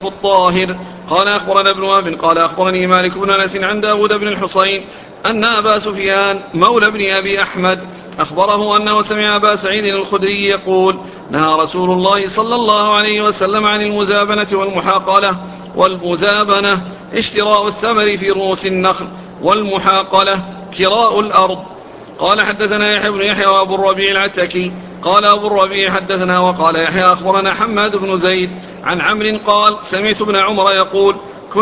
الطاهر قال أخبرنا ابن وهب قال أخبرني مالك بن أنس عن داود بن الحصين أن أبا سفيان مولى بن أبي أحمد أخبره أنه سمع أبا سعيد الخدري يقول نهى رسول الله صلى الله عليه وسلم عن المزابنة والمحاقلة. والمزابنة اشتراء الثمر في رؤوس النخل، والمحاقلة كراء الأرض. قال حدثنا يحيى بن يحيى وأبو الربيع العتكي قال أبو الربيع حدثنا وقال يحيى أخبرنا حماد بن زيد عن عمرو قال سمعت ابن عمر يقول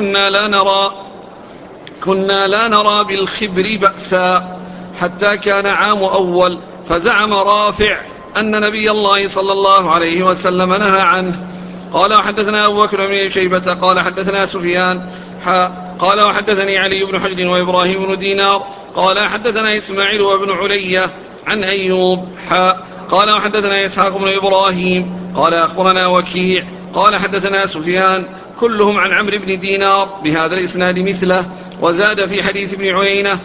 كنا لا نرى بالخبر بأسا حتى كان عام أول، فزعم رافع أن نبي الله صلى الله عليه وسلم نهى عنه. قال وحدثنا أبو بكر بن شيبة قال حدثنا سفيان قال وحدثني علي بن حجر وإبراهيم بن دينار قال حدثنا إسماعيل وابن علية عن أيوب قال وحدثنا إسحاق بن إبراهيم قال أخبرنا وكيع قال حدثنا سفيان كلهم عن عمرو بن دينار بهذا الإسناد مثله، وزاد في حديث ابن عيينة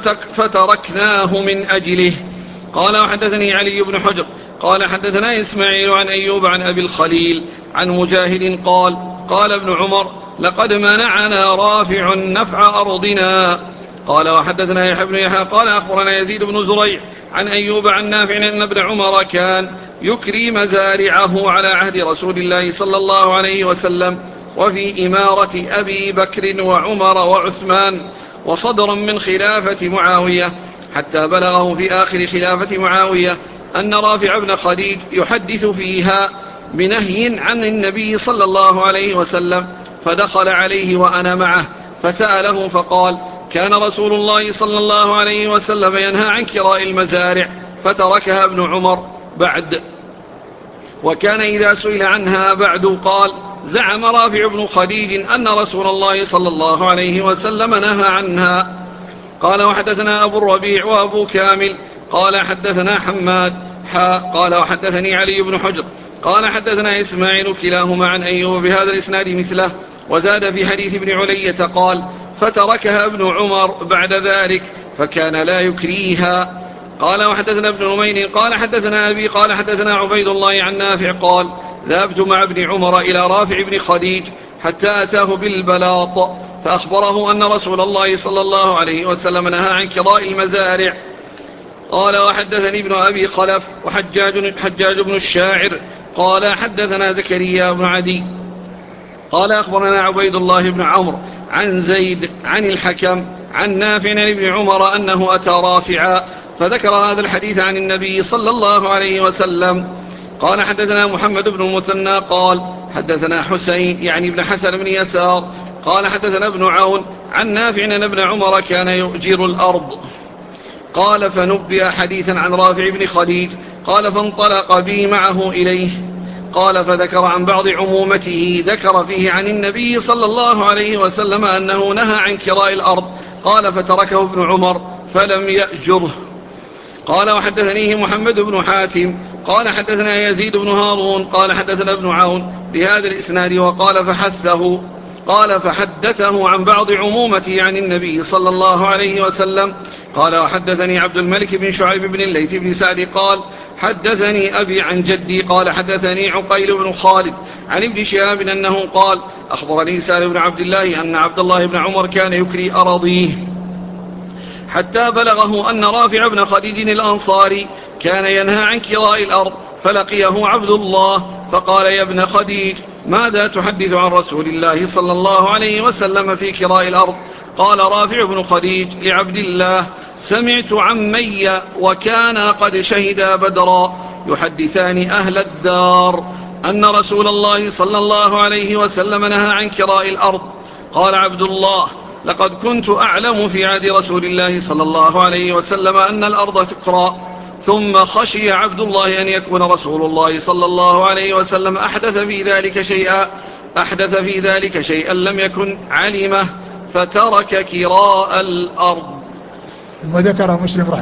فتركناه من أجله. قال وحدثني علي بن حجر قال حدثنا إسماعيل عن أيوب عن أبي الخليل عن مجاهد قال ابن عمر لقد منعنا رافع نفع أرضنا. قال وحدثنا يحيى بن يحيى قال أخبرنا يزيد بن زريع عن أيوب عن نافع أن ابن عمر كان يكري مزارعه على عهد رسول الله صلى الله عليه وسلم وفي إمارة أبي بكر وعمر وعثمان وصدرا من خلافة معاوية، حتى بلغه في آخر خلافة معاوية أن رافع بن خديج يحدث فيها بنهي عن النبي صلى الله عليه وسلم، فدخل عليه وأنا معه فسأله فقال كان رسول الله صلى الله عليه وسلم ينهى عن كراء المزارع فتركها ابن عمر بعد، وكان إذا سئل عنها بعد قال زعم رافع بن خديج أن رسول الله صلى الله عليه وسلم نهى عنها. قال وحدثنا أبو الربيع وأبو كامل قال حدثنا حماد قال وحدثني علي بن حجر قال حدثنا إسماعيل كلاهما عن أيوب بهذا الإسناد مثله، وزاد في حديث ابن علية قال فتركها ابن عمر بعد ذلك فكان لا يكريها. قال وحدثنا ابن نمير قال حدثنا أبي قال حدثنا عبيد الله عن نافع قال ذهبت مع ابن عمر إلى رافع بن خديج حتى أتاه بالبلاط فأخبره أن رسول الله صلى الله عليه وسلم نهى عن كراء المزارع. قال وحدثني ابن أبي خلف حجاج بن الشاعر قال حدثنا زكريا بن عدي قال أخبرنا عبيد الله بن عمرو عن زيد عن الحكم عن نافع عن ابن عمر أنه أتى رافعا فذكر هذا الحديث عن النبي صلى الله عليه وسلم. قال حدثنا محمد بن المثنى قال حدثنا حسين يعني ابن حسن بن يسار قال حدثنا ابن عون عن نافع أن ابن عمر كان يؤجر الأرض. قال فنبئ حديثا عن رافع بن خديج قال فانطلق بي معه إليه. قال فذكر عن بعض عمومته ذكر فيه عن النبي صلى الله عليه وسلم أنه نهى عن كراء الأرض. قال فتركه ابن عمر فلم يأجره. قال وحدثنيه محمد بن حاتم قال حدثنا يزيد بن هارون قال حدثنا ابن عون بهذا الإسناد قال فحدثه عن بعض عمومته عن النبي صلى الله عليه وسلم. قال وحدثني عبد الملك بن شعيب بن الليث بن سعد قال حدثني أبي عن جدي قال حدثني عقيل بن خالد عن ابن شهاب أنه قال أخبرني سالم بن عبد الله أن عبد الله بن عمر كان يكري أراضيه حتى بلغه أن رافع بن خديج الأنصاري كان ينهى عن كراء الأرض، فلقيه عبد الله فقال يا ابن خديج ماذا تحدث عن رسول الله صلى الله عليه وسلم في كراء الأرض؟ قال رافع بن خديج لعبد الله سمعت عمي وكان قد شهدا بدرا يحدثان أهل الدار أن رسول الله صلى الله عليه وسلم نهى عن كراء الأرض. قال عبد الله لقد كنت أعلم في عهد رسول الله صلى الله عليه وسلم أن الأرض تكرى، ثم خشي عبد الله أن يكون رسول الله صلى الله عليه وسلم أحدث في ذلك شيئا لم يكن علمه فترك كراء الأرض. وذكر مسلم